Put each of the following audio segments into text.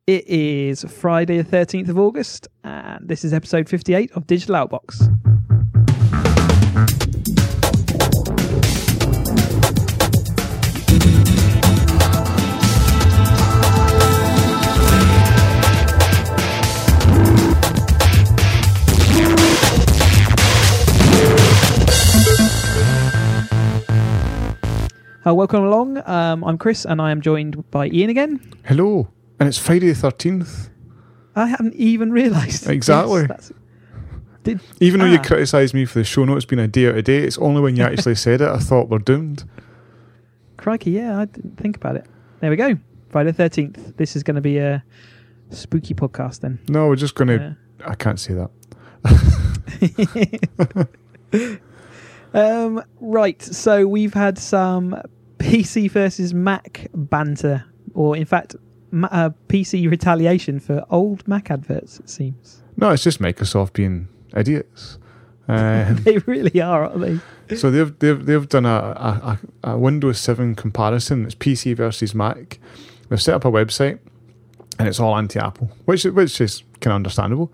It is Friday the 13th of August, and this is episode 58 of Digital Outbox. Welcome along. I'm Chris, and I am joined by Ian again. Hello. And it's Friday the 13th. I hadn't even realised. Exactly. Even though you criticised me for the show notes being a day out of date, it's only when you actually said it I thought we're doomed. Crikey, yeah, I didn't think about it. There we go. Friday the 13th. This is going to be a spooky podcast then. No, we're just going to... I can't say that. Right, so we've had some PC versus Mac banter, or in fact, PC retaliation for old Mac adverts, it seems. No, it's just Microsoft being idiots. They really are, aren't they? So they've done a Windows 7 comparison. It's PC versus Mac. They've set up a website, and it's all anti-Apple, which is kind of understandable.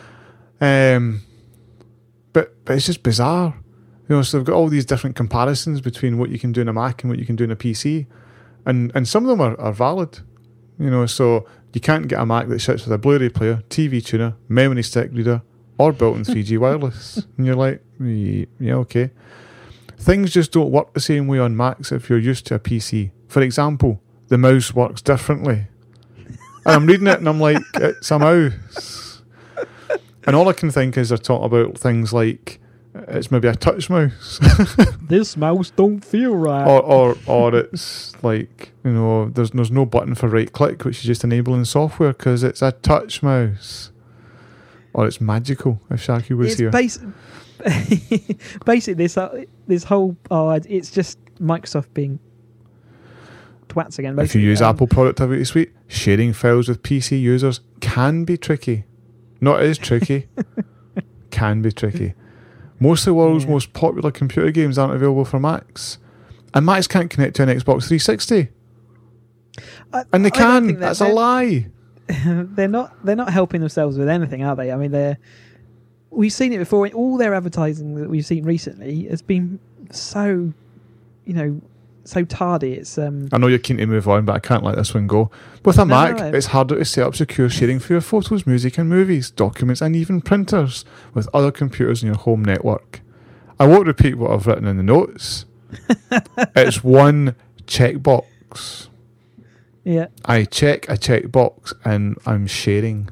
But it's just bizarre. You know, so they've got all these different comparisons between what you can do in a Mac and what you can do in a PC. And some of them are valid. You know, so you can't get a Mac that ships with a Blu-ray player, TV tuner, memory stick reader, or built-in 3G wireless. And you're like, yeah, okay. Things just don't work the same way on Macs if you're used to a PC. For example, the mouse works differently. And I'm reading it and I'm like, it's a mouse. And all I can think is they're talking about things like, it's maybe a touch mouse. This mouse don't feel right. Or it's like, you know, there's no button for right click, which is just enabling software because it's a touch mouse. Or it's magical, if Sharky was here. Basically, this whole it's just Microsoft being twats again. Basically. If you use Apple Productivity Suite, sharing files with PC users can be tricky. Not as tricky. Can be tricky. Most of the world's most popular computer games aren't available for Macs. And Macs can't connect to an Xbox 360. And they can. That's a lie. They're not helping themselves with anything, are they? I mean, we've seen it before. All their advertising that we've seen recently has been so, so tardy. It's I know you're keen to move on, but I can't let this one go. With a Mac, it's harder to set up secure sharing for your photos, music and movies, documents and even printers with other computers in your home network. I won't repeat what I've written in the notes. It's one checkbox. Yeah. I check a checkbox and I'm sharing.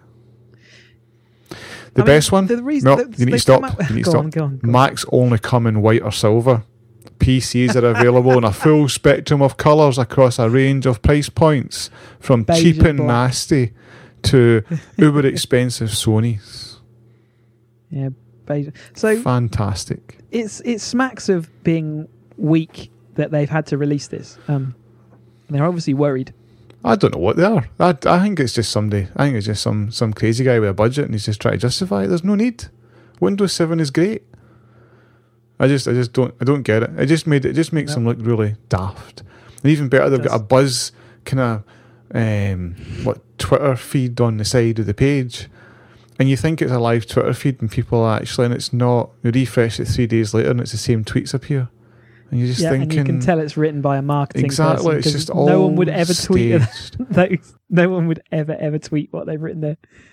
The best one? You need to stop. Go on. Macs only come in white or silver. PCs are available in a full spectrum of colours across a range of price points, from beige cheap and black. nasty to uber expensive Sonys. Yeah, beige. So fantastic. It smacks of being weak that they've had to release this. They're obviously worried. I don't know what they are. I think it's just somebody. I think it's just some crazy guy with a budget and he's just trying to justify it. There's no need. Windows 7 is great. I just don't get it. It just makes them look really daft. And even better, they've got a Buzz kind of Twitter feed on the side of the page, and you think it's a live Twitter feed, and people are actually, and it's not. You refresh it 3 days later, and it's the same tweets appear, and you're just thinking. And you can tell it's written by a marketing exactly. person. It's just no one would ever tweet tweet. No one would ever tweet what they've written there.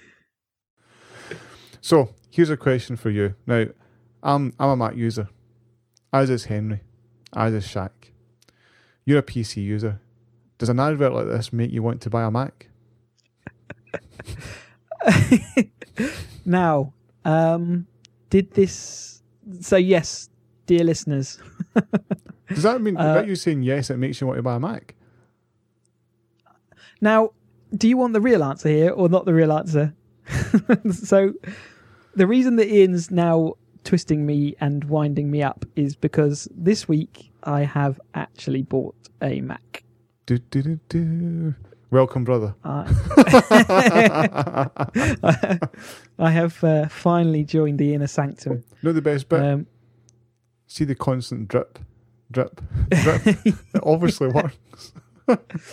So here's a question for you. Now, I'm a Mac user. As is Henry. As is Shaq. You're a PC user. Does an advert like this make you want to buy a Mac? Now, did this... So yes, dear listeners. Does that mean that you saying yes, it makes you want to buy a Mac? Now, do you want the real answer here or not the real answer? So, the reason that Ian's now twisting me and winding me up is because this week I have actually bought a Mac. Welcome, brother. I have finally joined the inner sanctum. No, the best bit. See the constant drip. It obviously works.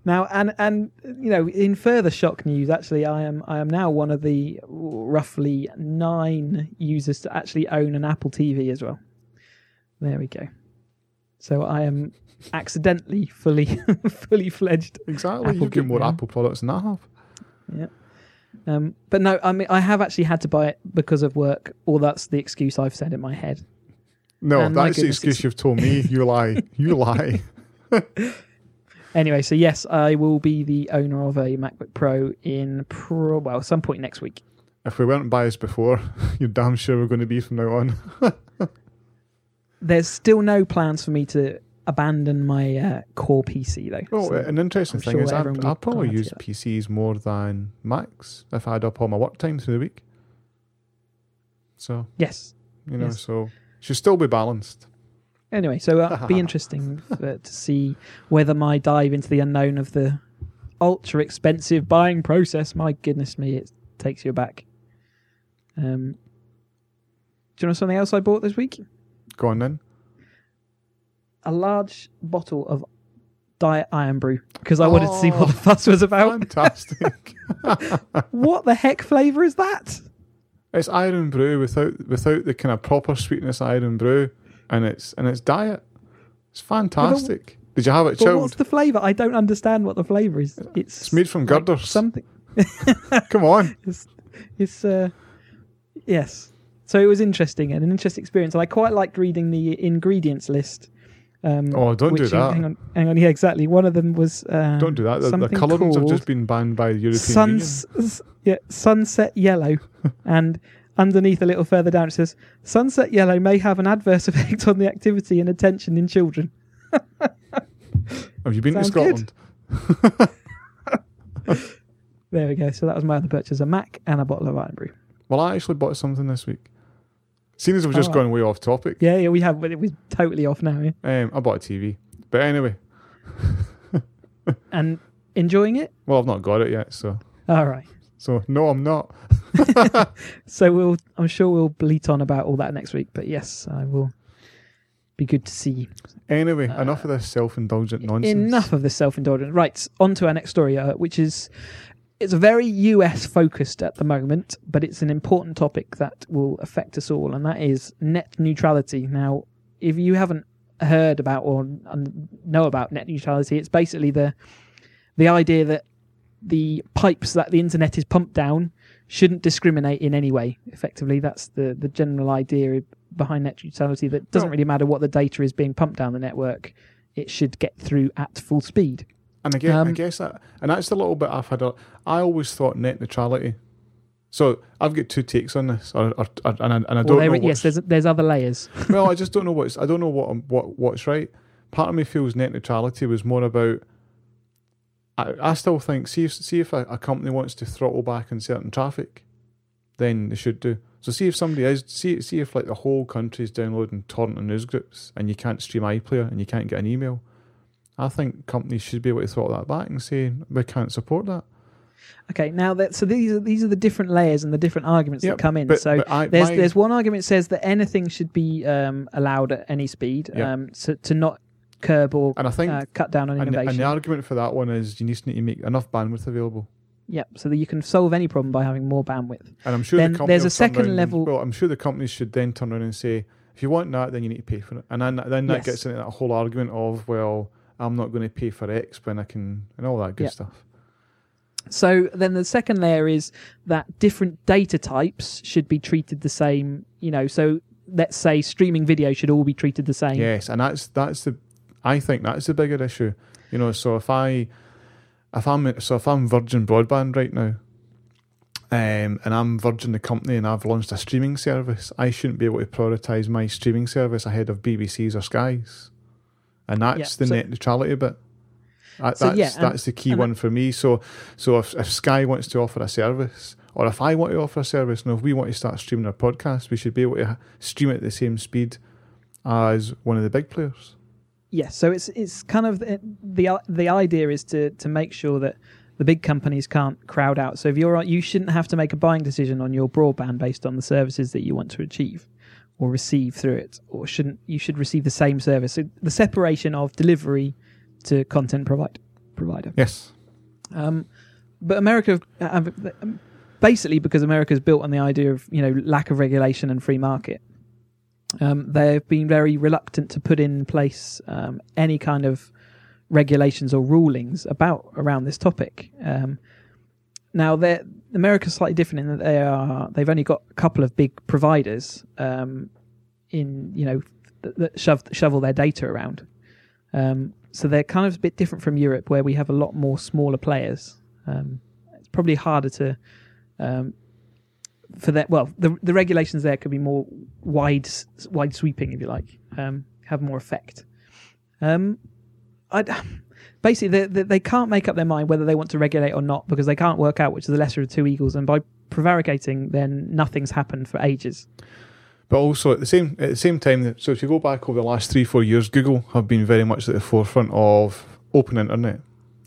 Now, and in further shock news, actually, I am now one of the roughly 9 users to actually own an Apple TV as well. There we go. So I am accidentally fully fledged. Exactly. Apple You get more now. Apple products than I have. Yeah. But no, I mean, I have actually had to buy it because of work, or that's the excuse I've said in my head. No, And my that's the goodness, excuse you've told me. You lie. You lie. Anyway, so yes, I will be the owner of a MacBook Pro in some point next week. If we weren't biased before, you're damn sure we're going to be from now on. There's still no plans for me to abandon my core PC though. Well, So an interesting I'm thing sure is everyone I will probably glad to use see that. PCs more than Macs if I add up all my work time through the week. So, Yes. so Yes. it should still be balanced. Anyway, so it'll be interesting to see whether my dive into the unknown of the ultra expensive buying process, my goodness me, it takes you aback. Do you know something else I bought this week? Go on then. A large bottle of Diet Iron Brew, because I wanted to see what the fuss was about. Fantastic. What the heck flavour is that? It's Iron Brew without the kind of proper sweetness Iron Brew, and it's diet. It's fantastic. Did you have it But chilled? what's the flavour? I don't understand what the flavour is. It's made from like girders. something. Come on. It's yes. So it was interesting and an interesting experience, and I quite liked reading the ingredients list. Don't do which, that. Hang on. Yeah, exactly. One of them was Don't do that. The colourings have just been banned by the European Union. Sunset yellow, and underneath a little further down it says sunset yellow may have an adverse effect on the activity and attention in children. Have you been to Sounds Scotland? There we go. So that was my other purchase: a Mac and a bottle of Iron Brew. Well, I actually bought something this week. Seeing as we've just gone way off topic. Yeah, we have, but it was totally off now. Yeah. I bought a TV. But anyway. And enjoying it? Well, I've not got it yet, so. All right. So, no, I'm not. So I'm sure we'll bleat on about all that next week. But yes, I will be good to see you. Anyway, enough of this self-indulgent nonsense. Enough of this self-indulgence. Right, on to our next story, which is... It's very US focused at the moment, but it's an important topic that will affect us all, and that is net neutrality. Now, if you haven't heard about or know about net neutrality, it's basically the idea that the pipes that the internet is pumped down shouldn't discriminate in any way. Effectively, that's the general idea behind net neutrality, that it doesn't really matter what the data is being pumped down the network, it should get through at full speed. And again, I guess that's the little bit I always thought net neutrality. So I've got two takes on this, and I don't know. Yes, there's other layers. Well, I just don't know I don't know what's right. Part of me feels net neutrality was more about. I still think see if a company wants to throttle back on certain traffic, then they should do. So see if somebody is see if like the whole country is downloading torrent and news groups, and you can't stream iPlayer and you can't get an email. I think companies should be able to throttle that back and say we can't support that. Okay, now these are the different layers and the different arguments that come in. But there's one argument that says that anything should be allowed at any speed, to not curb or and I think, cut down on innovation. And the argument for that one is you need to make enough bandwidth available. Yep, so that you can solve any problem by having more bandwidth. And I'm sure there's a second level. Well, I'm sure the companies should then turn around and say, if you want that, then you need to pay for it. And then that gets into that whole argument of, well, I'm not going to pay for X when I can, and all that good stuff. So then the second layer is that different data types should be treated the same. So let's say streaming video should all be treated the same. Yes, and I think that's the bigger issue. So if I'm Virgin Broadband right now, and I'm Virgin the company, and I've launched a streaming service, I shouldn't be able to prioritise my streaming service ahead of BBC's or Sky's. And that's net neutrality bit. That's the key one for me. So if Sky wants to offer a service, or if I want to offer a service, if we want to start streaming our podcast, we should be able to stream it at the same speed as one of the big players. Yes, so it's kind of the idea is to make sure that the big companies can't crowd out. So if you shouldn't have to make a buying decision on your broadband based on the services that you want to achieve or receive through it, or you should receive the same service. So the separation of delivery to content provider. Yes. But America, basically because America's built on the idea of lack of regulation and free market, they've been very reluctant to put in place any kind of regulations or rulings around this topic. Now, America's slightly different in that they've only got a couple of big providers that shovel their data around. So they're kind of a bit different from Europe, where we have a lot more smaller players. It's probably harder to for that. Well, the regulations there could be more wide sweeping, if you like, have more effect. Basically, they can't make up their mind whether they want to regulate or not, because they can't work out which is the lesser of two evils. And by prevaricating, then nothing's happened for ages. But also at the same time, so if you go back over the last 3-4 years, Google have been very much at the forefront of open internet.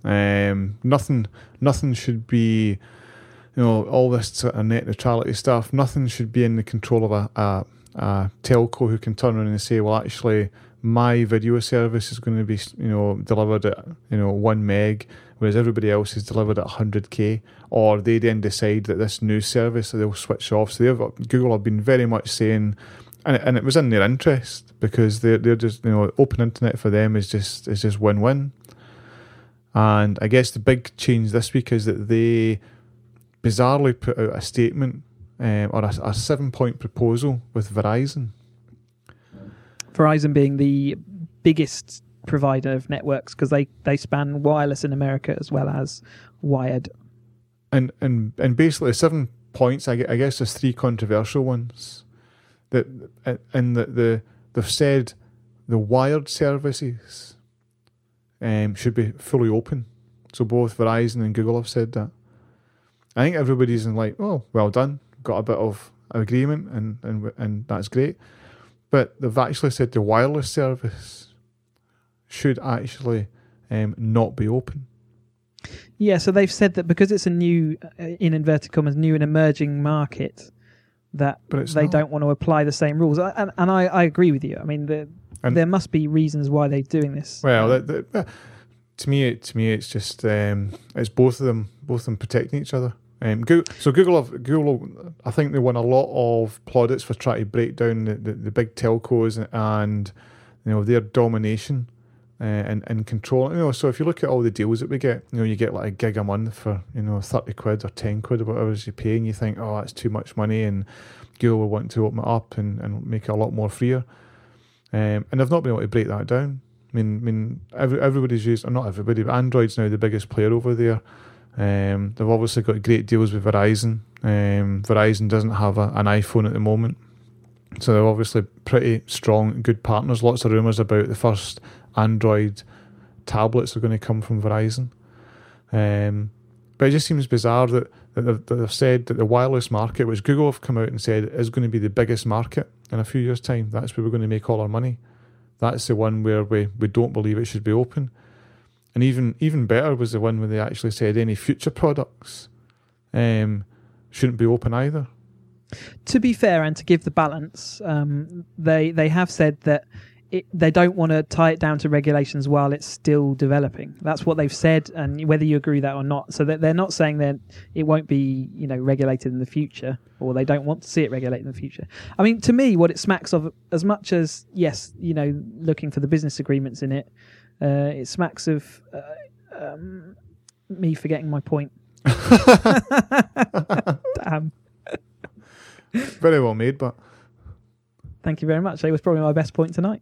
Nothing should be, all this sort of net neutrality stuff. Nothing should be in the control of a telco who can turn around and say, well, actually, my video service is going to be, delivered at, 1 meg, whereas everybody else is delivered at 100k, or they then decide that this new service they'll switch off. So Google have been very much saying, and it was in their interest, because they're just, open internet for them is just win-win. And I guess the big change this week is that they bizarrely put out a statement or a 7-point proposal with Verizon. Verizon being the biggest provider of networks, because they span wireless in America as well as wired. And basically 7 points, I guess there's 3 controversial ones. They've said the wired services should be fully open. So both Verizon and Google have said that. I think everybody's like, oh, well done, got a bit of agreement, and that's great. But they've actually said the wireless service should actually not be open. Yeah, so they've said that because it's a new, in inverted commas, new and emerging market, that they don't want to apply the same rules. And I agree with you. I mean, there must be reasons why they're doing this. Well, to me, it's just it's both of them protecting each other. Google, I think they won a lot of plaudits for trying to break down the big telcos and their domination and control. So if you look at all the deals that we get, you get like a gig a month for 30 quid or 10 quid or whatever you pay, and you think, oh, that's too much money, and Google will want to open it up and make it a lot more freer. And they've not been able to break that down. I mean, everybody's used, or not everybody, but Android's now the biggest player over there. They've obviously got great deals with Verizon. Verizon doesn't have an iPhone at the moment, so they're obviously pretty strong, good partners. Lots of rumours about the first Android tablets are going to come from Verizon. But it just seems bizarre that they've said that the wireless market, which Google have come out and said is going to be the biggest market in a few years' time, that's where we're going to make all our money. That's the one where we don't believe it should be open. And even better was the one where they actually said any future products shouldn't be open either. To be fair, and to give the balance, they have said that they don't want to tie it down to regulations while it's still developing. That's what they've said, and whether you agree with that or not. So they're not saying that it won't be regulated in the future, or they don't want to see it regulated in the future. I mean, to me, what it smacks of, as much as, yes, looking for the business agreements in it, it smacks of me forgetting my point. Damn. Very well made, but thank you very much. It was probably my best point tonight.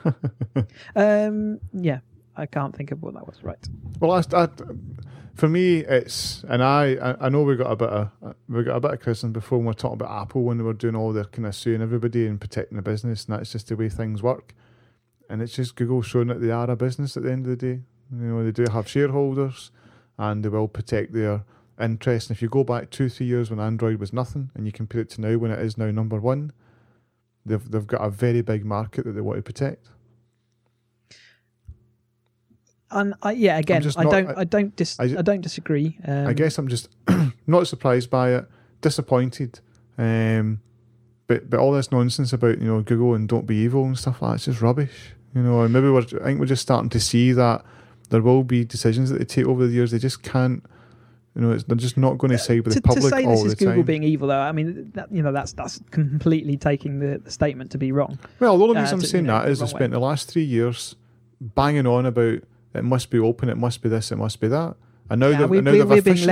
Yeah, I can't think of what that was. Right. Well, for me, it's, and I know we got a bit of criticism before when we were talking about Apple, when they were doing all their kind of suing everybody and protecting the business, and that's just the way things work. And it's just Google showing that they are a business at the end of the day. They do have shareholders, and they will protect their interests. And if you go back 2-3 years when Android was nothing, and you compare it to now when it is now number one, they've got a very big market that they want to protect. And I don't disagree. I guess I'm just not surprised by it, disappointed. But all this nonsense about Google and don't be evil and stuff like that, it's just rubbish. And maybe I think we're just starting to see that there will be decisions that they take over the years. They just can't. They're just not going to side with the public all the time. To say this is Google being evil, though, I mean, that's completely taking the statement to be wrong. Well, the only reason I'm saying that is they spent the last 3 years banging on about it must be open, it must be this, it must be that. And now we're being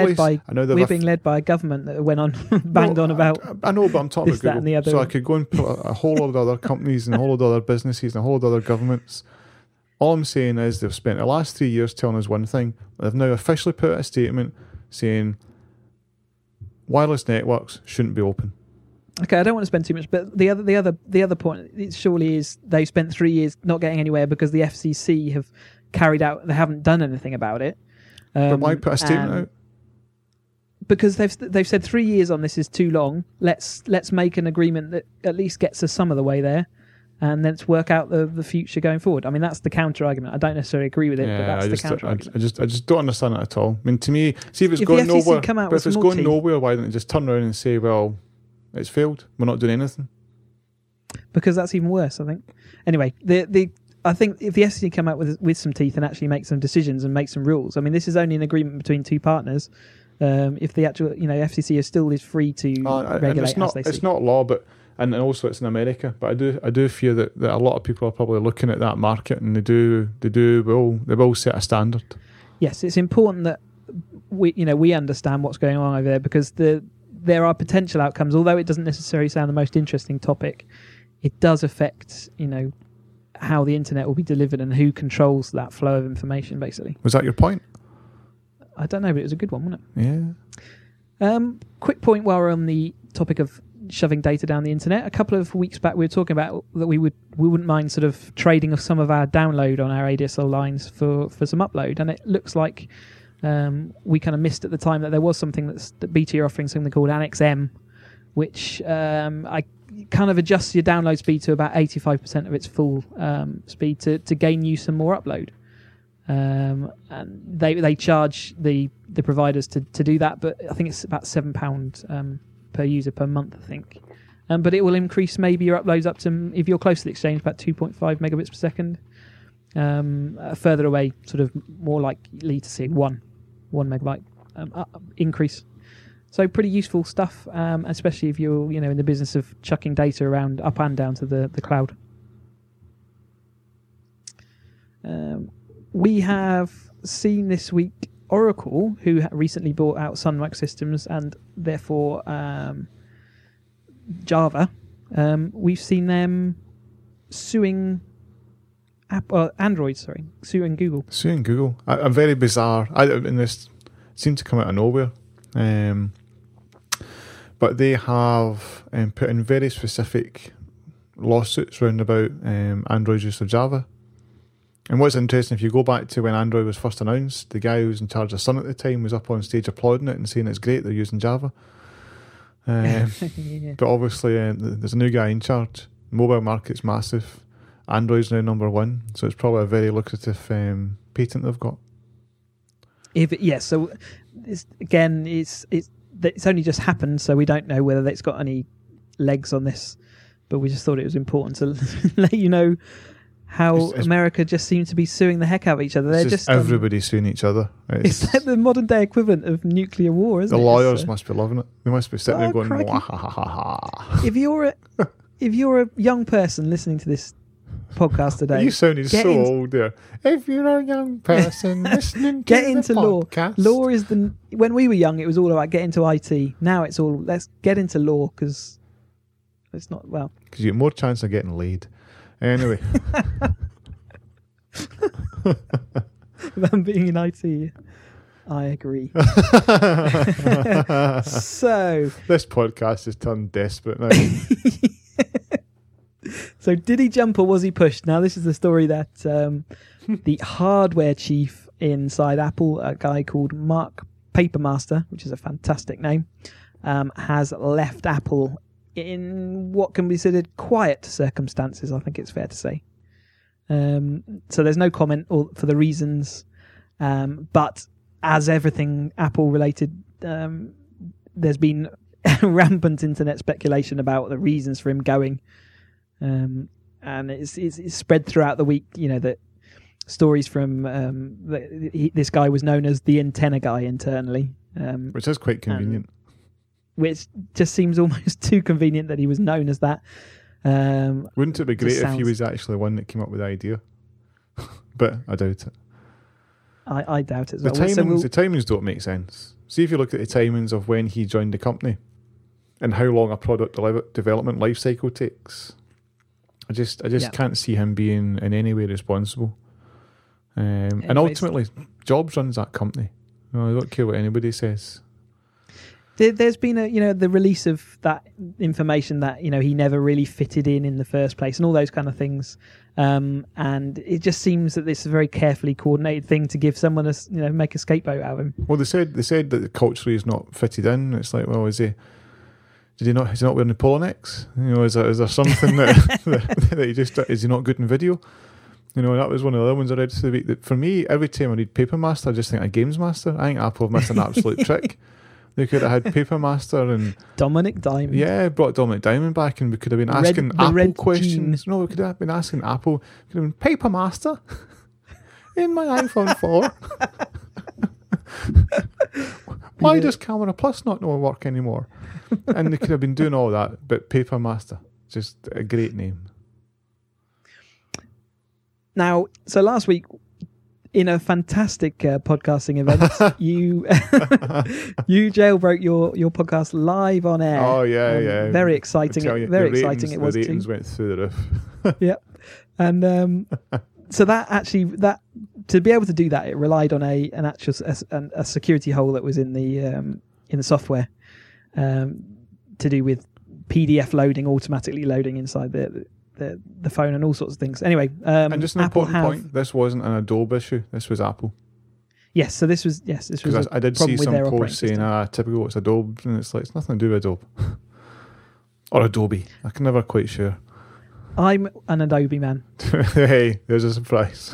led by a government that went on banged on about. I know, but I'm talking about Google. The other. So I could go and put a whole lot of other companies and a whole lot of other businesses and a whole lot of other governments. All I'm saying is they've spent the last 3 years telling us one thing. They've now officially put out a statement saying wireless networks shouldn't be open. Okay, I don't want to spend too much, but the other point it surely is they spent 3 years not getting anywhere because the FCC have carried out. They haven't done anything about it. But why put a statement out? Because they've said 3 years on this is too long. Let's make an agreement that at least gets us some of the way there, and let's work out the future going forward. I mean, that's the counter argument. I don't necessarily agree with it, but that's the counter argument. I just don't understand it at all. I mean, to me, see if it's going nowhere. But if it's going nowhere, why don't they just turn around and say, "Well, it's failed. We're not doing anything." Because that's even worse, I think. Anyway, I think if the FCC come out with some teeth and actually make some decisions and make some rules, I mean, this is only an agreement between two partners. If the actual, FCC is free to regulate as they see. It's not law, but and also it's in America. But I do fear that a lot of people are probably looking at that market and they will set a standard. Yes, it's important that we understand what's going on over there because there are potential outcomes. Although it doesn't necessarily sound the most interesting topic, it does affect how the internet will be delivered and who controls that flow of information, basically. Was that your point? I don't know, but it was a good one, wasn't it? Yeah. Quick point while we're on the topic of shoving data down the internet. A couple of weeks back, we were talking about that we wouldn't mind sort of trading of some of our download on our ADSL lines for some upload, and it looks like we kind of missed at the time that there was something that BT are offering, something called Annex M, which I kind of adjusts your download speed to about 85% of its full speed to gain you some more upload. And they charge the providers to do that, but I think it's about £7 per user per month, I think. But it will increase maybe your uploads up to, if you're close to the exchange, about 2.5 megabits per second. Further away, sort of more likely to see 1 megabyte increase. So pretty useful stuff, especially if you're in the business of chucking data around up and down to the cloud. We have seen this week Oracle, who recently bought out Sun Microsystems and therefore Java. We've seen them suing Android, suing Google. Suing Google. A very bizarre. And this seemed to come out of nowhere. But they have put in very specific lawsuits round about Android use of Java. And what's interesting, if you go back to when Android was first announced, the guy who was in charge of Sun at the time was up on stage applauding it and saying it's great they're using Java. Yeah. But obviously there's a new guy in charge. Mobile market's massive. Android's now number one, so it's probably a very lucrative patent they've got. So it's only just happened, so we don't know whether it's got any legs on this, but we just thought it was important to let you know how America just seems to be suing the heck out of each other. They're just everybody suing each other. It's like the modern day equivalent of nuclear war, isn't it? The lawyers must be loving it. They must be sitting there going, ha ha ha ha. If you're a young person listening to this podcast today, you sounded so old there. If you're a young person listening to get into podcast. Law is when we were young, it was all about get into IT. Now it's all let's get into law because it's not because you get more chance of getting laid. Anyway, than being in IT, I agree. So this podcast has turned desperate now. So did he jump or was he pushed? Now this is the story that the hardware chief inside Apple, a guy called Mark Papermaster, which is a fantastic name, has left Apple in what can be considered quiet circumstances, I think it's fair to say. So there's no comment for the reasons, but as everything Apple related, there's been rampant internet speculation about the reasons for him going. And it's spread throughout the week, that stories from this guy was known as the antenna guy internally. Which is quite convenient. Which just seems almost too convenient that he was known as that. Wouldn't it be great if he was actually the one that came up with the idea? But I doubt it. I doubt it as well. The timings don't make sense. See if you look at the timings of when he joined the company and how long a product development life cycle takes. I just can't see him being in any way responsible. And ultimately, Jobs runs that company. No, I don't care what anybody says. There's been the release of that information that he never really fitted in the first place, and all those kind of things. And it just seems that this is a very carefully coordinated thing to give someone make a scapegoat out of him. Well, they said that culturally he's not fitted in. It's like, well, is he? Is he not wearing the polo necks? Is there something that he just is he not good in video? That was one of the other ones I read this week. That for me, every time I read Paper Master, I just think of Games Master. I think Apple have missed an absolute trick. They could have had Paper Master and Dominic Diamond. Yeah, brought Dominic Diamond back, and we could have been asking Apple questions. No, we could have been asking Apple. Could have been Paper Master in my iPhone 4. Why does Camera Plus not work anymore? And they could have been doing all that, but Paper Master, just a great name. Now, so last week, in a fantastic podcasting event, you jailbroke your podcast live on air. Oh yeah. Very exciting. Very exciting. It was. The ratings went through the roof. Yep. And so that to be able to do that, it relied on a security hole that was in the software, to do with PDF loading, automatically loading inside the phone and all sorts of things. Anyway, and just an important point: this wasn't an Adobe issue. This was Apple. Yes, so this was because I did see some posts saying, typical it's Adobe, and it's like it's nothing to do with Adobe or Adobe. I can never quite sure. I'm an Adobe man. Hey, there's a surprise.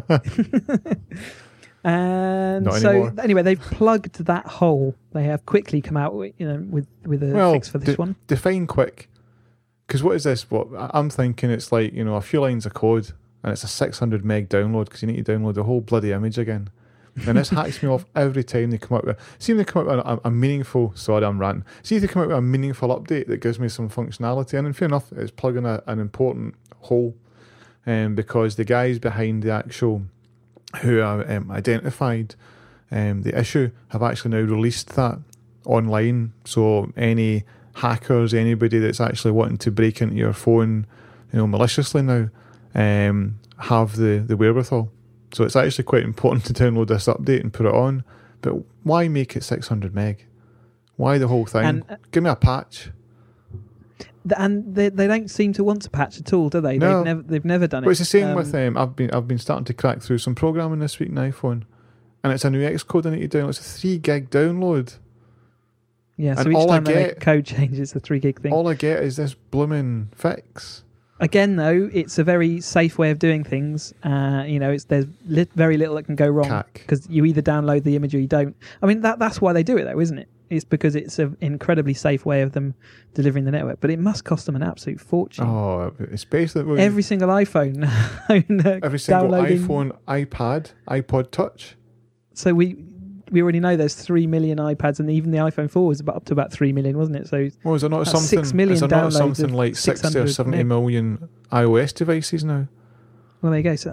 And not so anymore. Anyway, they've plugged that hole. They have quickly come out with a fix for this one. Define quick. Because what is this? What I'm thinking, it's like a few lines of code, and it's a 600 meg download because you need to download the whole bloody image again. And this hacks me off every time they come out with. See if they come out with a meaningful. Sorry, I'm ranting. See if they come out with a meaningful update that gives me some functionality. And fair enough, it's plugging an important hole, because the guys behind the actual who identified the issue have actually now released that online. So any hackers, anybody that's actually wanting to break into your phone, maliciously now, have the wherewithal. So it's actually quite important to download this update and put it on. But why make it 600 meg? Why the whole thing? And, give me a patch. And they don't seem to want to patch at all, do they? No. They've never done it. But it's the same with I've been starting to crack through some programming this week in iPhone, and it's a new Xcode I need to download. It's a 3 gig download. Yeah, so each time they make a code change, it's a 3 gig thing. All I get is this blooming fix. Again, though, it's a very safe way of doing things. There's very little that can go wrong because you either download the image or you don't. I mean, that's why they do it, though, isn't it? It's because it's an incredibly safe way of them delivering the network. But it must cost them an absolute fortune. Oh, it's basically every single iPhone, every single iPhone, iPad, iPod Touch. So we already know there's 3 million iPads, and even the iPhone 4 was up to about 3 million, wasn't it? So is there not something? 6 million is there not downloads something like 60 or 70 million iOS devices now? Well, there you go. So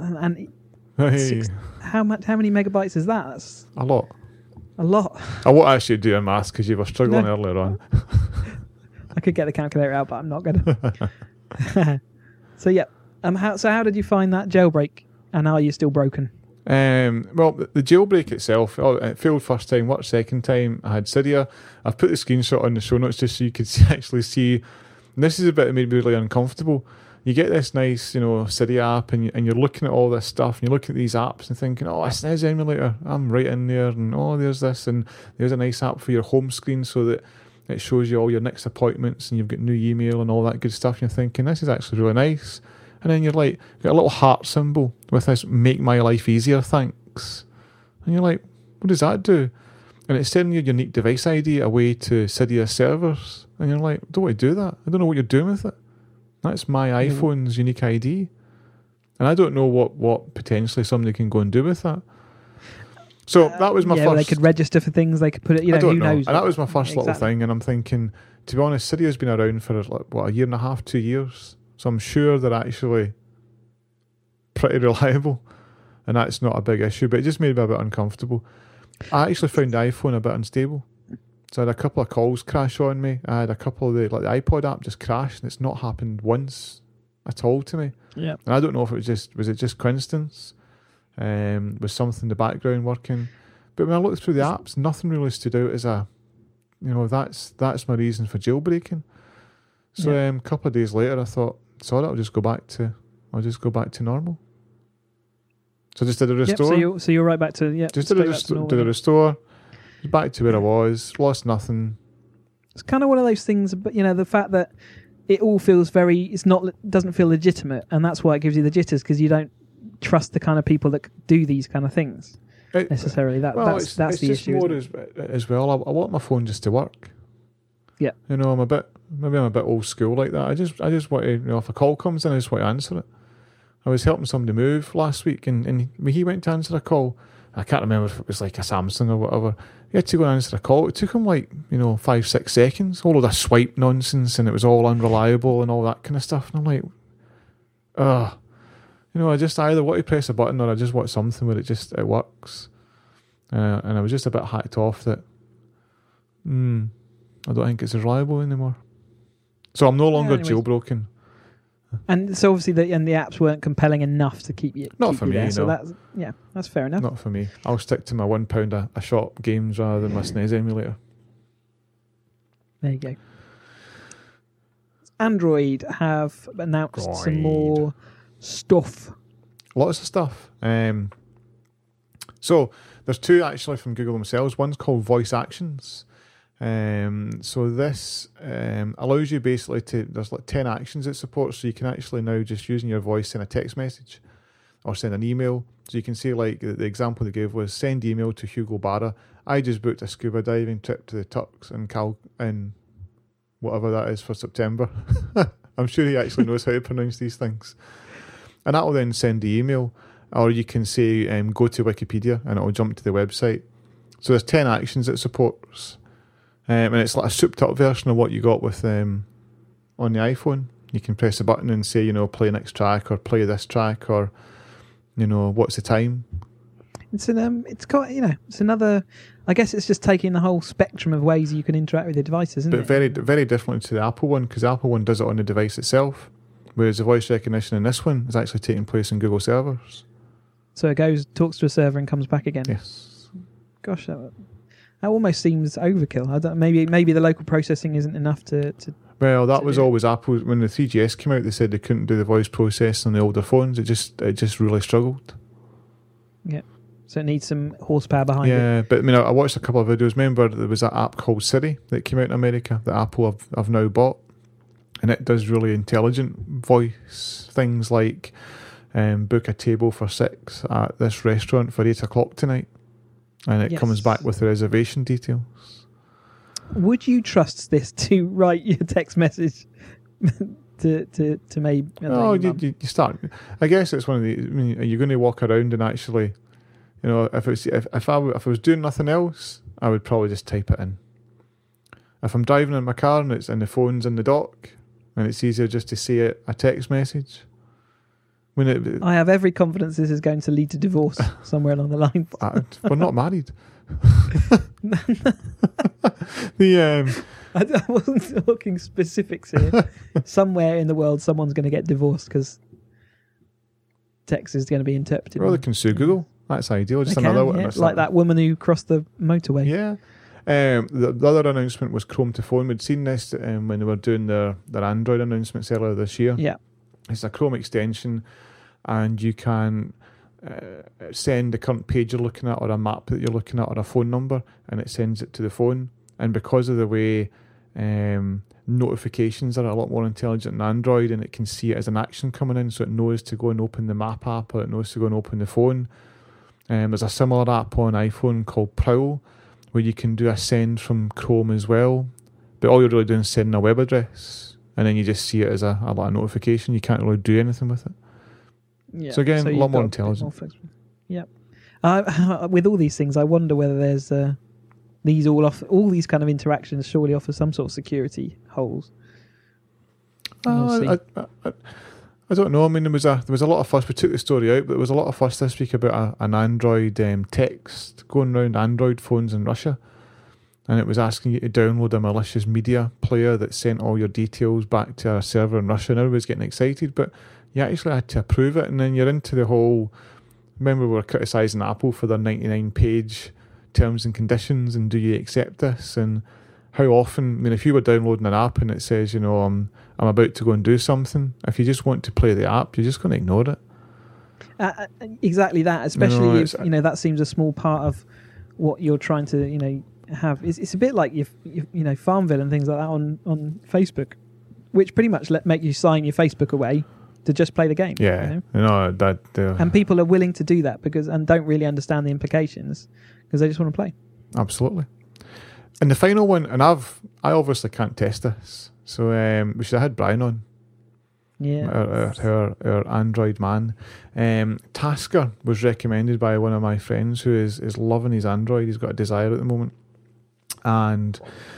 how many megabytes is that? That's a lot. A lot. I won't actually do a maths because you were struggling earlier on. I could get the calculator out, but I'm not going to. So yeah, how did you find that jailbreak, and are you still broken? Well, the jailbreak itself, it failed first time, worked second time. I had Cydia. I've put the screenshot on the show notes just so you could actually see. And this is a bit that made me really uncomfortable. You get this nice, Cydia app, and you're looking at all this stuff, and you're looking at these apps and thinking, oh, a SNES emulator, I'm right in there, and oh, there's this, and there's a nice app for your home screen so that it shows you all your next appointments, and you've got new email and all that good stuff. And you're thinking, this is actually really nice. And then you're like, you got a little heart symbol with this "Make my life easier, thanks." And you're like, what does that do? And it's sending your unique device ID away to Cydia servers. And you're like, don't want to do that. I don't know what you're doing with it. That's my iPhone's unique ID. And I don't know what potentially somebody can go and do with that. So that was my first... Well, they could register for things, they could put it, I don't who know. knows. And that was my first little Exactly. thing, and I'm thinking, to be honest, Siri has been around for, a year and a half, 2 years. So I'm sure they're actually pretty reliable, and that's not a big issue, but it just made me a bit uncomfortable. I actually found the iPhone a bit unstable. So I had a couple of calls crash on me. I had a couple of the iPod app just crashed, and it's not happened once at all to me. Yeah. And I don't know if was it just coincidence? Was something in the background working? But when I looked through the apps, nothing really stood out as that's my reason for jailbreaking. So a couple of days later, I thought, sorry, I'll just go back to normal. So I just did a restore. Yep, so you're right back to Just did a restore. Back to where I was. Lost nothing. It's kind of one of those things, but the fact that it all feels doesn't feel legitimate, and that's why it gives you the jitters, because you don't trust the kind of people that do these kind of things necessarily. That's the issue. It's more as well. I want my phone just to work. Yeah. I'm a bit old school like that. I just want to, if a call comes in, I just want to answer it. I was helping somebody move last week, and he went to answer a call. I can't remember if it was like a Samsung or whatever. He had to go and answer a call. It took him 5-6 seconds. All of this swipe nonsense, and it was all unreliable and all that kind of stuff. And I'm like, I just either want to press a button or I just want something where it works. And I was just a bit hacked off that I don't think it's as reliable anymore. So I'm no longer jailbroken. And so obviously the apps weren't compelling enough to keep you. Not for me, there. no. So that's fair enough. Not for me. I'll stick to my £1 a shot games rather than my SNES emulator. There you go. Android have announced some more stuff. Lots of stuff. So there's two actually from Google themselves. One's called Voice Actions. So this allows you basically there's 10 actions it supports, so you can actually now just using your voice send a text message or send an email. So you can see the example they gave was send email to Hugo Barra. I just booked a scuba diving trip to the Turks in whatever that is for September. I'm sure he actually knows how to pronounce these things. And that will then send the email, or you can say go to Wikipedia and it will jump to the website. So there's 10 actions it supports. And it's like a souped up version of what you got with on the iPhone. You can press a button and say, play next track or play this track or, what's the time. It's another. I guess it's just taking the whole spectrum of ways you can interact with your devices, isn't it? But very, very different to the Apple one, because the Apple one does it on the device itself, whereas the voice recognition in this one is actually taking place in Google servers. So it talks to a server and comes back again. Yes. Gosh, that almost seems overkill. Maybe the local processing isn't enough to. Well, that was always Apple. When the 3GS came out, they said they couldn't do the voice processing on the older phones. It just really struggled. Yeah. So it needs some horsepower behind it. Yeah, but I watched a couple of videos. Remember, there was that app called Siri that came out in America that Apple have now bought, and it does really intelligent voice things like book a table for 6 at this restaurant for 8 o'clock tonight, and it comes back with the reservation details. Would you trust this to write your text message to maybe? No, you start. I guess it's one of the. Are you going to walk around and actually? If I was doing nothing else, I would probably just type it in. If I'm driving in my car and the phone's in the dock, and it's easier just to say a text message. I have every confidence this is going to lead to divorce somewhere along the line. We're not married. I wasn't talking specifics here. Somewhere in the world, someone's going to get divorced because text is going to be interpreted. Well, they can sue Google. That's ideal. Just another one. Like that woman who crossed the motorway. Yeah. The other announcement was Chrome to Phone. We'd seen this when they were doing their Android announcements earlier this year. Yeah. It's a Chrome extension, and you can send the current page you're looking at, or a map that you're looking at, or a phone number, and it sends it to the phone. And because of the way notifications are a lot more intelligent in Android, and it can see it as an action coming in, so it knows to go and open the map app, or it knows to go and open the phone. There's a similar app on iPhone called Prowl, where you can do a send from Chrome as well, but all you're really doing is sending a web address, and then you just see it as a notification. You can't really do anything with it. Yeah. So again, a you've lot more got bit intelligent. flexible. Yep. With all these things, I wonder whether there's all these kind of interactions surely offer some sort of security holes. We'll see. I don't know. I mean, there was a lot of fuss. We took the story out, but there was a lot of fuss this week about an Android text going around Android phones in Russia, and it was asking you to download a malicious media player that sent all your details back to a server in Russia, and everybody's getting excited, but you actually had to approve it, and then you're into the whole... Remember, we were criticising Apple for their 99-page terms and conditions, and do you accept this? And how often... I mean, if you were downloading an app and it says, I'm about to go and do something, if you just want to play the app, you're just going to ignore it. Exactly that, especially if that seems a small part of what you're trying to have. It's a bit like Farmville and things like that on Facebook, which pretty much make you sign your Facebook away to just play the game. Yeah, and people are willing to do that and don't really understand the implications because they just want to play. Absolutely. And the final one, and I obviously can't test this, so we should have had Brian on. Yeah, our Android man. Tasker was recommended by one of my friends who is loving his Android. He's got a Desire at the moment, and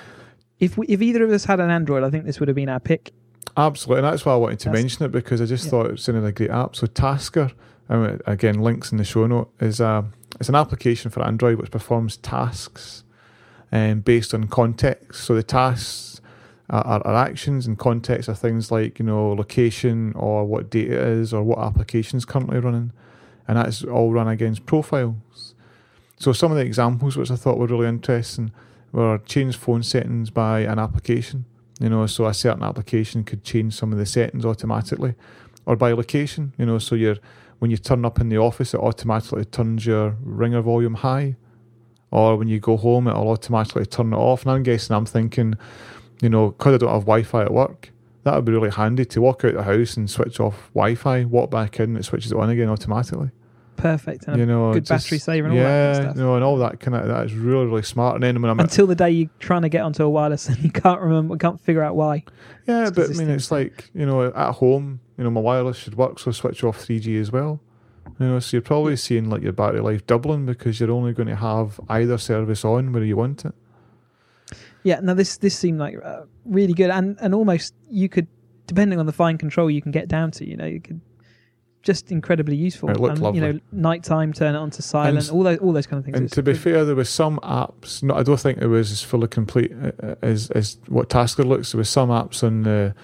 if either of us had an Android, I think this would have been our pick. Absolutely, and that's why I wanted to mention it, because I just thought it sounded a great app. So Tasker, again, links in the show note, it's an application for Android which performs tasks based on context. So the tasks are actions, and context are things like location or what date it is or what application is currently running, and that's all run against profiles. So some of the examples which I thought were really interesting were change phone settings by an application. So a certain application could change some of the settings automatically, or by location. So when you turn up in the office, it automatically turns your ringer volume high, or when you go home, it'll automatically turn it off. And I'm thinking, because I don't have Wi-Fi at work, that would be really handy to walk out the house and switch off Wi-Fi, walk back in, it switches it on again automatically. Perfect. And good battery saver and all that kind of stuff. And all that is really, really smart. And then when until the day you're trying to get onto a wireless and you can't figure out why. Yeah, but I mean, it's like, at home, my wireless should work, so switch off 3G as well. So you're probably seeing like your battery life doubling because you're only going to have either service on where you want it. Yeah, now this seemed like really good, and almost you could, depending on the fine control you can get down to, you could just incredibly useful. It looked lovely. Nighttime, turn it on to silent, all those kind of things. And to be fair, there was some apps. I don't think it was as fully complete as what Tasker looks. There was some apps on the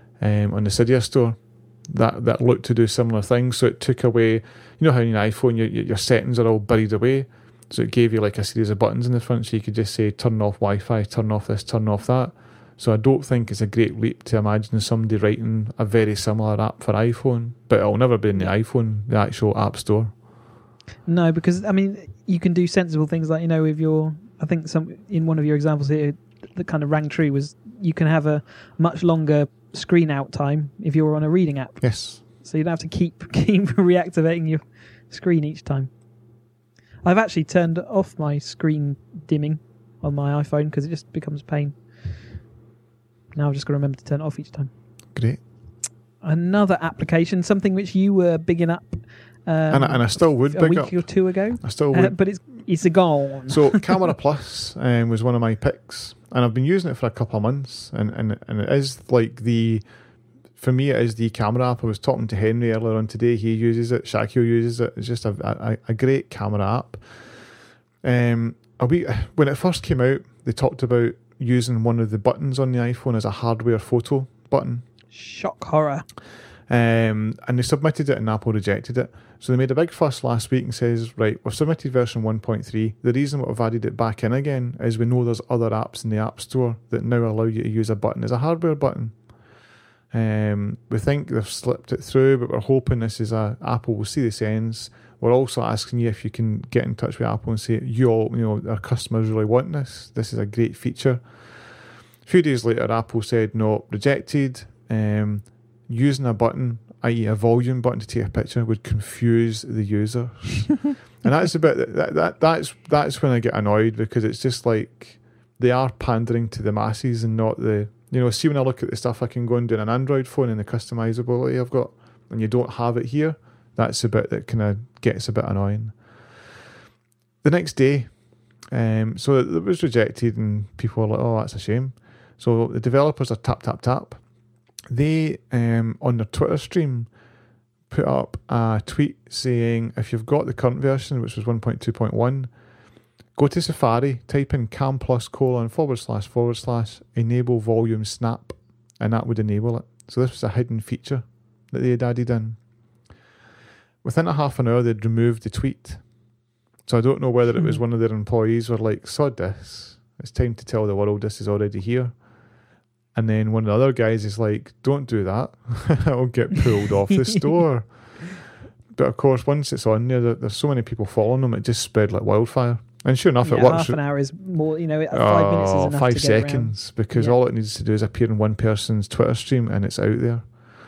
Cydia store that looked to do similar things. So it took away, how in an iPhone your settings are all buried away. So it gave you like a series of buttons in the front, so you could just say turn off Wi-Fi, turn off this, turn off that. So I don't think it's a great leap to imagine somebody writing a very similar app for iPhone, but it'll never be in the iPhone, the actual app store. No, because you can do sensible things like with your. I think in one of your examples here that kind of rang true was you can have a much longer screen out time if you're on a reading app. Yes. So you don't have to keep reactivating your screen each time. I've actually turned off my screen dimming on my iPhone because it just becomes a pain. Now I've just got to remember to turn it off each time. Great. Another application, something which you were bigging up. And I still would big up. A week or two ago. I still would. But it's gone. So Camera Plus was one of my picks, and I've been using it for a couple of months, and it is like for me, it is the camera app. I was talking to Henry earlier on today. He uses it. Shakil uses it. It's just a great camera app. When it first came out, they talked about using one of the buttons on the iPhone as a hardware photo button. Shock horror. And they submitted it and Apple rejected it. So they made a big fuss last week and says, right, we've submitted version 1.3. The reason we've added it back in again is we know there's other apps in the App Store that now allow you to use a button as a hardware button. We think they've slipped it through, but we're hoping this is Apple will see the sense. We're also asking you if you can get in touch with Apple and say, our customers really want this. This is a great feature. A few days later, Apple said, no, rejected. Using a button, i.e. a volume button to take a picture, would confuse the user. And that's a bit, that's when I get annoyed, because it's just like they are pandering to the masses and not the, see when I look at the stuff I can go and do on an Android phone and the customizability I've got, and you don't have it here, That's the bit that kind of gets a bit annoying. The next day, so it was rejected and people were like, oh, that's a shame. So the developers are tap. They, on their Twitter stream, put up a tweet saying, if you've got the current version, which was 1.2.1, go to Safari, type in cam+:/ enable volume snap, and that would enable it. So this was a hidden feature that they had added in. Within a half an hour, they'd removed the tweet. So I don't know whether it was one of their employees were like, sod this, it's time to tell the world this is already here. And then one of the other guys is like, don't do that, I'll get pulled off the store. But of course, once it's on there's so many people following them, it just spread like wildfire. And sure enough, it works. Half an hour is more, 5 minutes is enough 5 to seconds, because all it needs to do is appear in one person's Twitter stream and it's out there.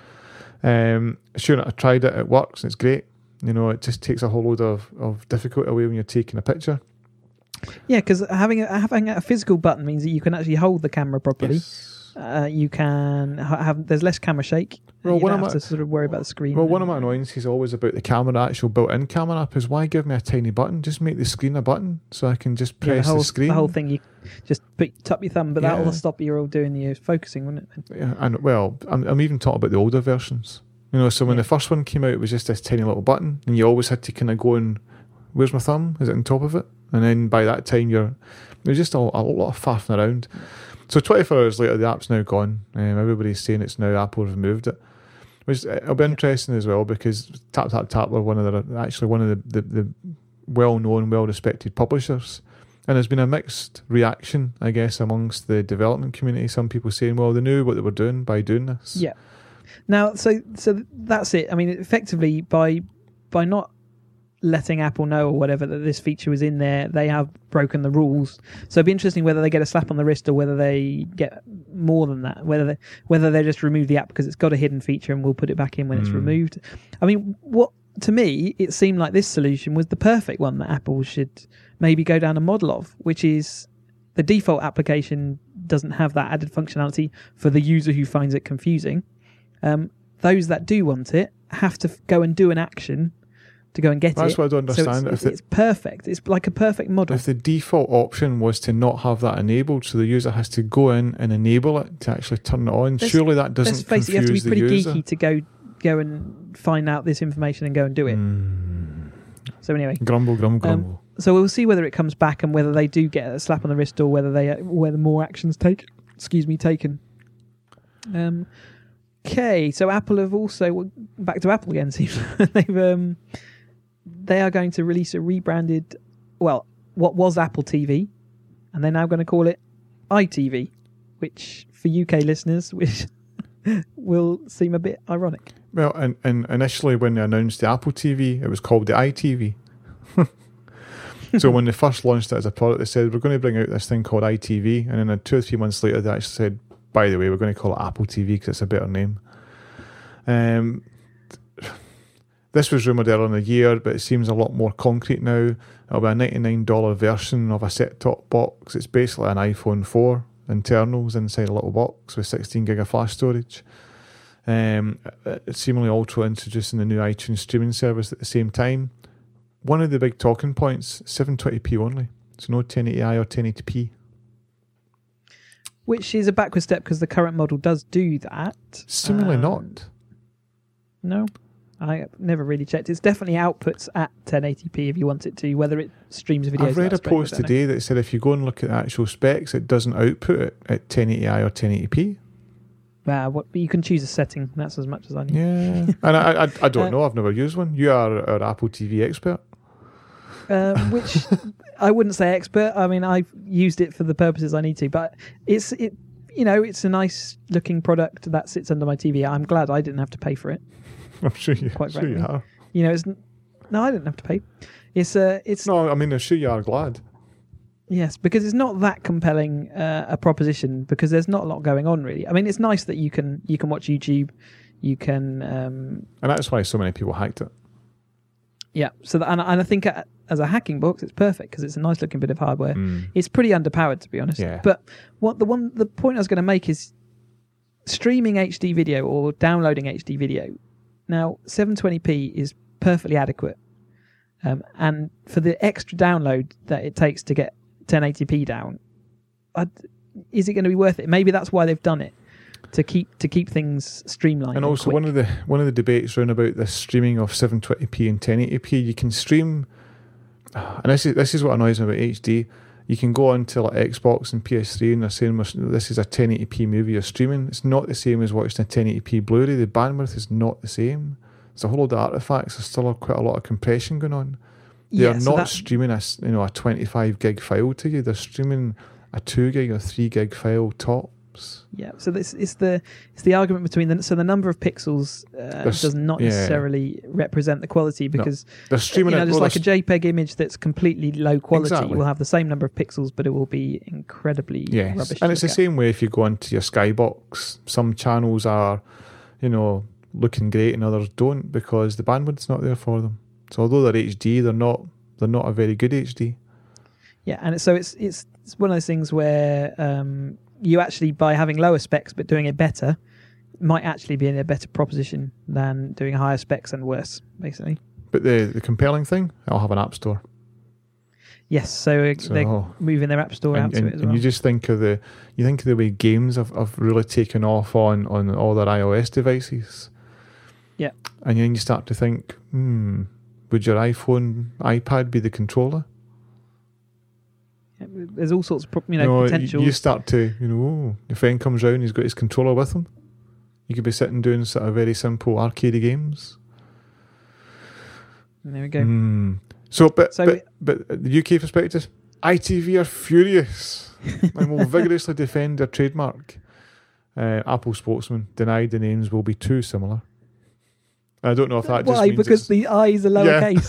Sure enough, I tried it, it works, and it's great. It just takes a whole load of difficulty away when you're taking a picture. Yeah, because having a physical button means that you can actually hold the camera properly. Yes. You can have. There's less camera shake. Well, you don't have to sort of worry about the screen. Well, one of my annoyances is always about the camera, actual built-in camera app, is why give me a tiny button? Just make the screen a button so I can just press the screen. The whole thing, you just tap your thumb, but that'll stop you all doing the focusing, wouldn't it? Yeah, and well, I'm even talking about the older versions. So when the first one came out, it was just this tiny little button, and you always had to kind of go and, where's my thumb? Is it on top of it? And then by that time, there's just a lot of faffing around. So 24 hours later, the app's now gone. Everybody's saying it's now Apple have removed it, which it'll be interesting as well, because Tap were one of the well-known, well-respected publishers, and there's been a mixed reaction, I guess, amongst the development community. Some people saying, well, they knew what they were doing by doing this. Yeah. Now, so that's it. I mean, effectively, by not letting Apple know or whatever that this feature was in there, they have broken the rules. So it'd be interesting whether they get a slap on the wrist or whether they get more than that. Whether they just remove the app because it's got a hidden feature and we'll put it back in when it's removed. I mean, to me, it seemed like this solution was the perfect one that Apple should maybe go down a model of, which is the default application doesn't have that added functionality for the user who finds it confusing. Those that do want it have to go and do an action to go and get it. That's what I don't understand. So it's perfect. It's like a perfect model. If the default option was to not have that enabled, so the user has to go in and enable it to actually turn it on, surely that doesn't confuse the user. You have to be pretty geeky to go and find out this information and go and do it. So anyway, grumble. So we'll see whether it comes back and whether they do get a slap on the wrist or whether more actions taken. Okay, so Apple have also, back to Apple again, seems they are going to release a rebranded, what was Apple TV, and they're now going to call it iTV, which for UK listeners, which will seem a bit ironic. Well, and initially when they announced the Apple TV, it was called the iTV. So when they first launched it as a product, they said, we're going to bring out this thing called iTV, and then 2 or 3 months later, they actually said, by the way, we're going to call it Apple TV because it's a better name. This was rumoured earlier in the year, but it seems a lot more concrete now. It'll be a $99 version of a set-top box. It's basically an iPhone 4 internals inside a little box with 16 gig of flash storage. It's seemingly also introducing the new iTunes streaming service at the same time. One of the big talking points, 720p only. So no 1080i or 1080p. Which is a backward step because the current model does do that. Seemingly not. No, I never really checked. It's definitely outputs at 1080p if you want it to, whether it streams videos. I've read a post today that said if you go and look at the actual specs, it doesn't output it at 1080i or 1080p. But you can choose a setting. That's as much as I need. Yeah, and I don't know. I've never used one. You are our Apple TV expert. Which I wouldn't say expert. I mean, I've used it for the purposes I need to, but it's a nice looking product that sits under my TV. I'm glad I didn't have to pay for it. I'm sure you are. No, I didn't have to pay. It's no. I mean, I'm sure you are glad. Yes, because it's not that compelling a proposition because there's not a lot going on really. I mean, it's nice that you can watch YouTube, you can, and that's why so many people hacked it. Yeah, so and I think as a hacking box, it's perfect because it's a nice looking bit of hardware. It's pretty underpowered, to be honest. Yeah. But the point I was going to make is streaming HD video or downloading HD video. Now, 720p is perfectly adequate. And for the extra download that it takes to get 1080p down, is it going to be worth it? Maybe that's why they've done it, to keep things streamlined. And also, one of the debates around about the streaming of 720p and 1080p, you can stream, and this is what annoys me about HD. You can go onto like Xbox and PS3 and they're saying this is a 1080p movie you're streaming. It's not the same as watching a 1080p Blu-ray. The bandwidth is not the same. It's a whole load of artifacts. There's still quite a lot of compression going on. They are not streaming a 25 gig file to you. They're streaming a 2 gig or 3 gig file tops. Yeah, so this is the argument between the number of pixels does not necessarily represent the quality, because they're streaming just like a JPEG image that's completely low quality. Exactly. Will have the same number of pixels, but it will be incredibly rubbish. And it's the same way if you go into your Skybox. Some channels are, looking great and others don't, because the bandwidth's not there for them. So although they're HD, they're not a very good HD. Yeah, and so it's one of those things where you actually, by having lower specs but doing it better, might actually be in a better proposition than doing higher specs and worse, basically. But the compelling thing, I'll have an app store. Yes, so they're moving their app store out to it as well. And you just think of the way games have really taken off on all their iOS devices. Yeah. And then you start to think, would your iPad be the controller? Yeah, there's all sorts of potential. You start to, your friend comes round, he's got his controller with him. You could be sitting doing sort of very simple arcade games. And there we go. So the UK perspective, ITV are furious and will vigorously defend their trademark. Apple spokesman denied the names will be too similar. I don't know if that just means because the I's are lowercase.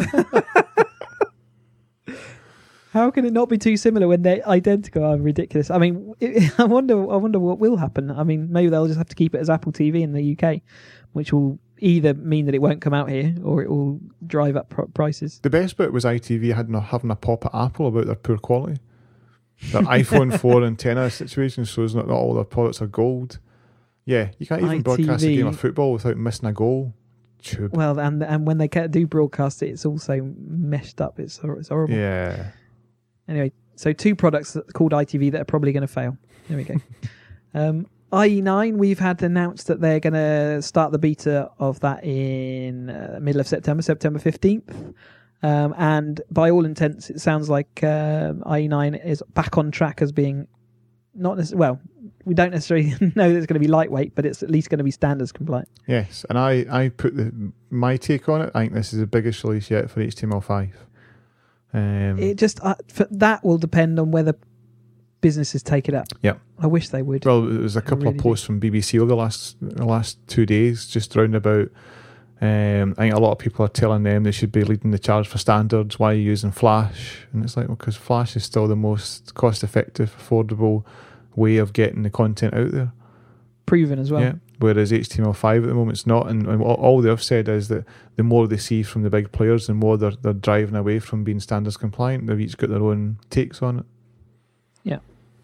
How can it not be too similar when they're identical? I'm ridiculous. I mean, I wonder what will happen. I mean, maybe they'll just have to keep it as Apple TV in the UK, which will either mean that it won't come out here or it will drive up prices. The best bit was ITV having a pop at Apple about their poor quality. Their iPhone 4 antenna situation shows not all their products are gold. Yeah, you can't even broadcast a game of football without missing a goal. Tube. Well, and when they do broadcast it, it's also meshed up. It's horrible. Yeah. Anyway, so 2 products called ITV that are probably going to fail. There we go. IE9, we've had announced that they're going to start the beta of that in middle of September 15th. And by all intents, it sounds like IE9 is back on track as being we don't necessarily know that it's going to be lightweight, but it's at least going to be standards compliant. Yes, and I put my take on it. I think this is the biggest release yet for HTML5. It just that will depend on whether businesses take it up. Yeah, I wish they would. Well, there was a couple of posts from BBC over the last 2 days, just round about. I think a lot of people are telling them they should be leading the charge for standards. Why are you using Flash? And it's like, well, because Flash is still the most cost-effective, affordable way of getting the content out there. Proven as well. Yeah. Whereas HTML5 at the moment it's not, and all they've said is that the more they see from the big players, the more they're driving away from being standards compliant. They've each got their own takes on it. Yeah.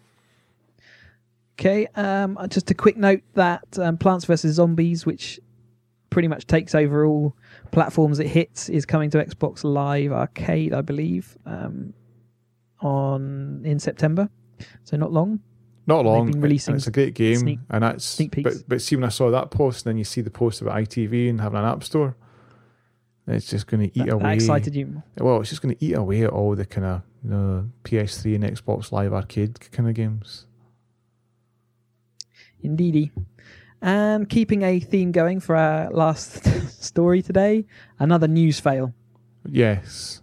Okay. Just a quick note that Plants vs Zombies, which pretty much takes over all platforms it hits, is coming to Xbox Live Arcade, I believe, in September. So not long. Not long. They've been releasing it's a great game, and that's sneak peeks. But see, when I saw that post, and then you see the post about ITV and having an app store, it's just going to eat away. That excited you? Well, it's just going to eat away at all the kind of PS3 and Xbox Live Arcade kind of games. Indeedy. And keeping a theme going for our last story today, another news fail. Yes.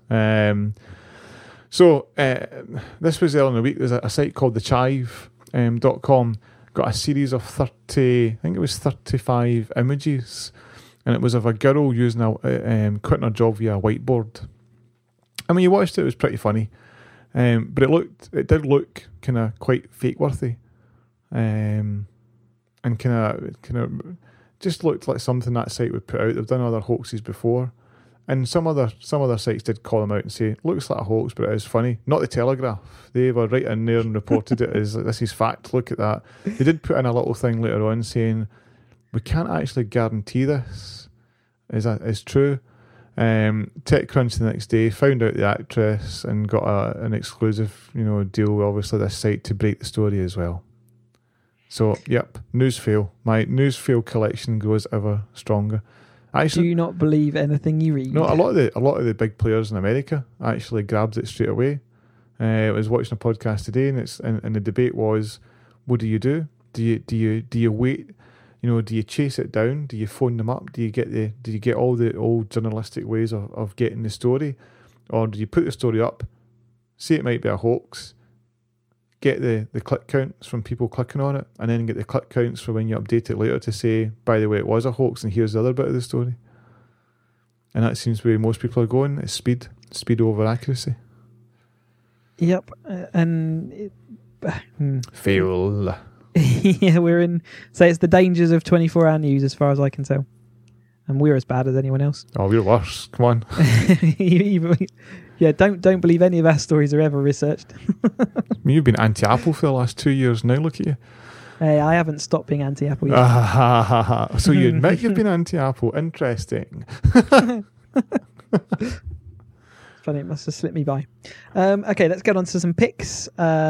So this was earlier in the week. There's a site called thechive.com got a series of 35 images, and it was of a girl using quitting her job via a whiteboard. I mean, you watched it; it was pretty funny, but it did look kind of quite fake worthy, and kind of just looked like something that site would put out. They've done other hoaxes before. And some other sites did call them out and say, looks like a hoax, but it is funny. Not the Telegraph. They were right in there and reported it as, this is fact, look at that. They did put in a little thing later on saying, we can't actually guarantee this is true, TechCrunch the next day found out the actress and got an exclusive, deal with obviously this site to break the story as well. So, yep, news fail. My news fail collection grows ever stronger. Actually, do you not believe anything you read? No, a lot of the big players in America actually grabbed it straight away. I was watching a podcast today, and the debate was, what do you do? Do you wait? Do you chase it down? Do you phone them up? Do you get all the old journalistic ways of getting the story, or do you put the story up, say it might be a hoax, get the click counts from people clicking on it, and then get the click counts for when you update it later to say, by the way, it was a hoax, and here's the other bit of the story. And that seems where most people are going. It's speed over accuracy. Yep, Fail. Yeah, we're in. So it's the dangers of 24-hour news, as far as I can tell, and we're as bad as anyone else. Oh, we're worse. Come on. Yeah, don't believe any of our stories are ever researched. You've been anti-Apple for the last 2 years now. Look at you. Hey, I haven't stopped being anti-Apple yet. So you admit you've been anti-Apple. Interesting. Funny, it must have slipped me by. Okay, let's get on to some picks.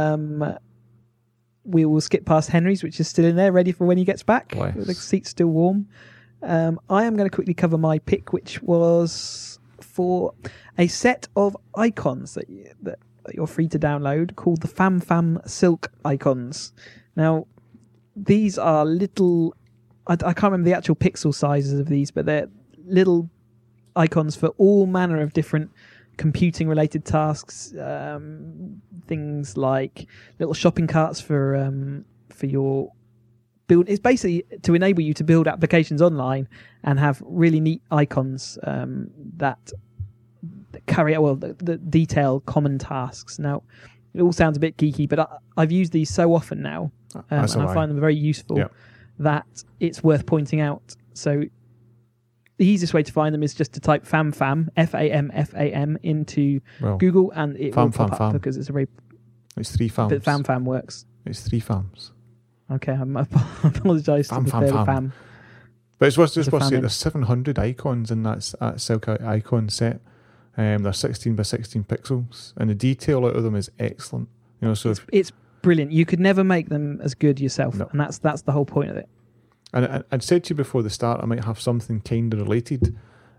We will skip past Henry's, which is still in there, ready for when he gets back. Bless. The seat's still warm. I am going to quickly cover my pick, which was for a set of icons that you're free to download called the FamFam Silk icons. Now, these are little... I can't remember the actual pixel sizes of these, but they're little icons for all manner of different computing related tasks, things like little shopping carts for your build. It's basically to enable you to build applications online and have really neat icons that carry out the detailed common tasks. Now, it all sounds a bit geeky, but I've used these so often now, and I find them very useful that it's worth pointing out. So the easiest way to find them is just to type FamFam, FAM, into Google, and it will pop up because it's It's 3 fams. But FamFam works. It's 3 fams. Okay, I apologise to the third fam. But it's just worth saying there's 700 icons in that Silk icon set. They're 16 by 16 pixels, and the detail out of them is excellent. So it's brilliant. You could never make them as good yourself, and that's the whole point of it. And I'd said to you before the start, I might have something kind of related.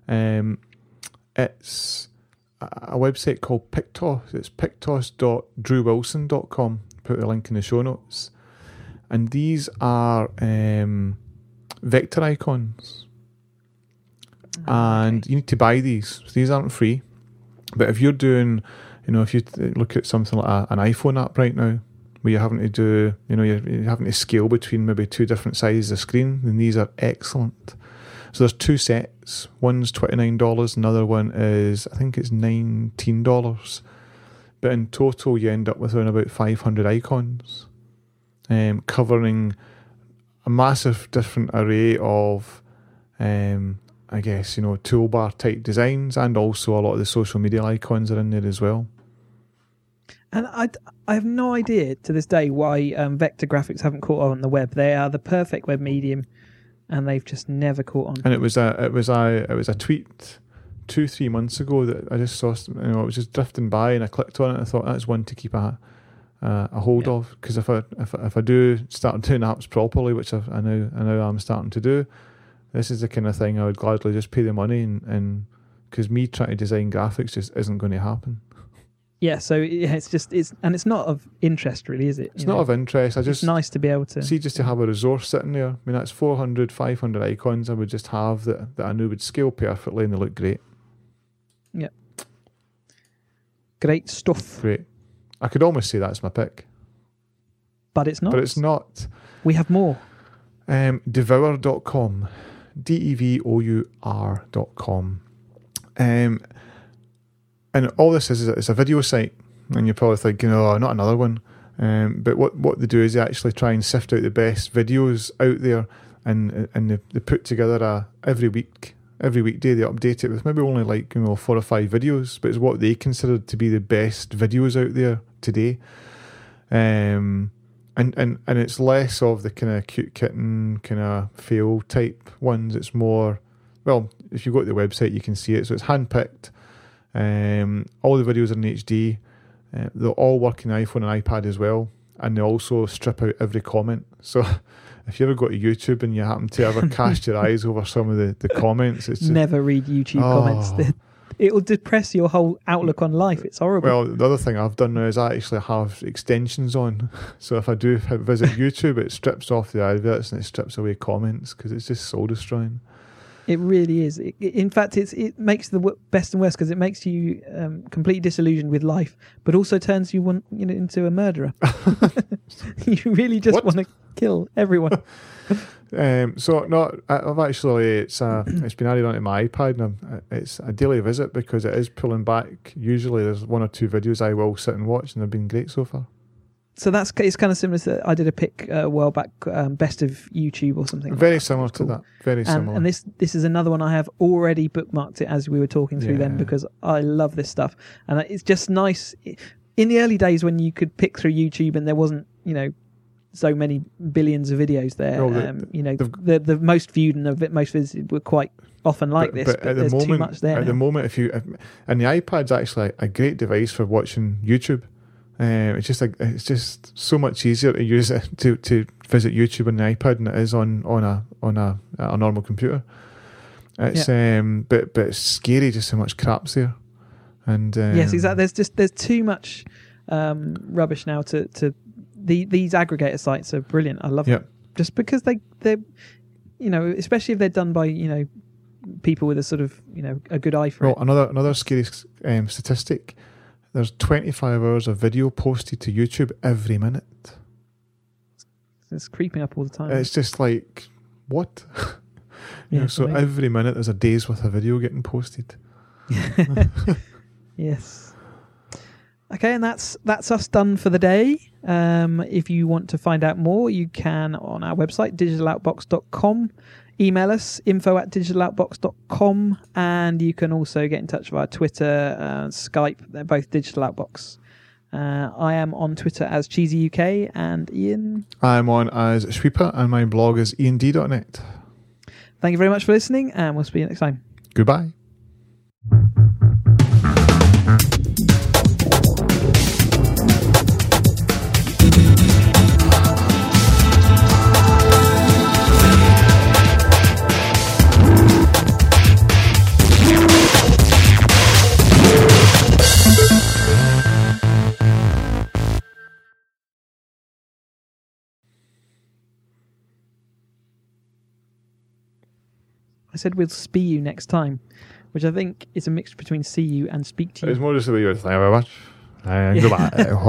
It's a website called Pictos. It's pictos.drewwilson.com. Put a link in the show notes. And these are vector icons. And you need to buy these. So these aren't free. But if you're doing, if you look at something like an iPhone app right now, where you're having to do, you're having to scale between maybe 2 different sizes of screen, then these are excellent. So there's 2 sets. One's $29, another one is, I think it's $19. But in total, you end up with around about 500 icons, covering a massive different array of, I guess, toolbar type designs, and also a lot of the social media icons are in there as well. And I have no idea to this day why vector graphics haven't caught on the web. They are the perfect web medium, and they've just never caught on. And it was a tweet 2-3 months ago that I just saw. I was just drifting by and I clicked on it and I thought that's one to keep a hold of, because if I do start doing apps properly, which I now I'm starting to do, this is the kind of thing I would gladly just pay the money, and because me trying to design graphics just isn't going to happen. Yeah, so it's not of interest really, is it? It's not of interest. It's nice to be able to just to have a resource sitting there. I mean, that's 400, 500 icons I would just have that I knew would scale perfectly and they look great. Yeah. Great stuff. Great. I could almost say that's my pick. But it's not. But it's not. We have more. Devour.com. Devour.com. And all this is it's a video site, and you're probably thinking, oh, not another one. But what they do is they actually try and sift out the best videos out there, and they put together every weekday they update it with maybe only 4 or 5 videos, but it's what they consider to be the best videos out there today. And it's less of the kind of cute kitten kind of fail type ones. It's more well, if you go to the website, you can see it. So it's handpicked. All the videos are in HD. They'll all work in iPhone and iPad as well. And they also strip out every comment. So if you ever go to YouTube and you happen to ever cast your eyes over some of the comments, it's just, never read YouTube comments. It'll depress your whole outlook on life. It's horrible. Well, the other thing I've done now is I actually have extensions on. So if I do visit YouTube, it strips off the adverts and it strips away comments because it's just soul destroying. It really is. In fact, it makes the best and worst because it makes you completely disillusioned with life, but also turns you into a murderer. You really just want to kill everyone. So no, I've actually it's been added onto my iPad, and it's a daily visit because it is pulling back. Usually, there's 1 or 2 videos I will sit and watch, and they've been great so far. So it's kind of similar to I did a pick a while back, best of YouTube or something. Very similar to that. Very similar. And this is another one I have already bookmarked it as we were talking through them because I love this stuff, and it's just nice. In the early days when you could pick through YouTube and there wasn't so many billions of videos there, the most viewed and the most visited were quite often like this. But there's too much there. At the moment, and the iPad's actually a great device for watching YouTube. It's just so much easier to use it to visit YouTube on the iPad than it is on a normal computer. It's but it's scary just how much crap's there. And yes, exactly. There's too much rubbish now to these aggregator sites are brilliant. I love them just because they're especially if they're done by people with a sort of a good eye for it. Well, another scary statistic. There's 25 hours of video posted to YouTube every minute. It's creeping up all the time. It's just like, what? So every minute there's a day's worth of video getting posted. Yes. Okay, and that's us done for the day. If you want to find out more, you can on our website, digitaloutbox.com. Email us, info@digitaloutbox.com, and you can also get in touch via Twitter, Skype. They're both Digital Outbox. I am on Twitter as CheesyUK, and Ian? I'm on as Sweeper, and my blog is iand.net. Thank you very much for listening, and we'll see you next time. Goodbye. I said we'll see you next time, which I think is a mixture between see you and speak to you. It's more just the way you're thank you very much. And goodbye.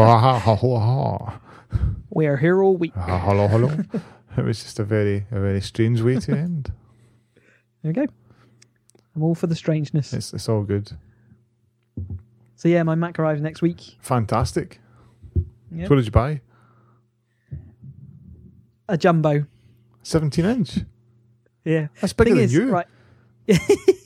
We are here all week. Hello. It was just a very strange way to end. There we go. I'm all for the strangeness. It's all good. So yeah, my Mac arrives next week. Fantastic. Yep. So what did you buy? A jumbo. 17-inch. Yeah. That's bigger than you. Right.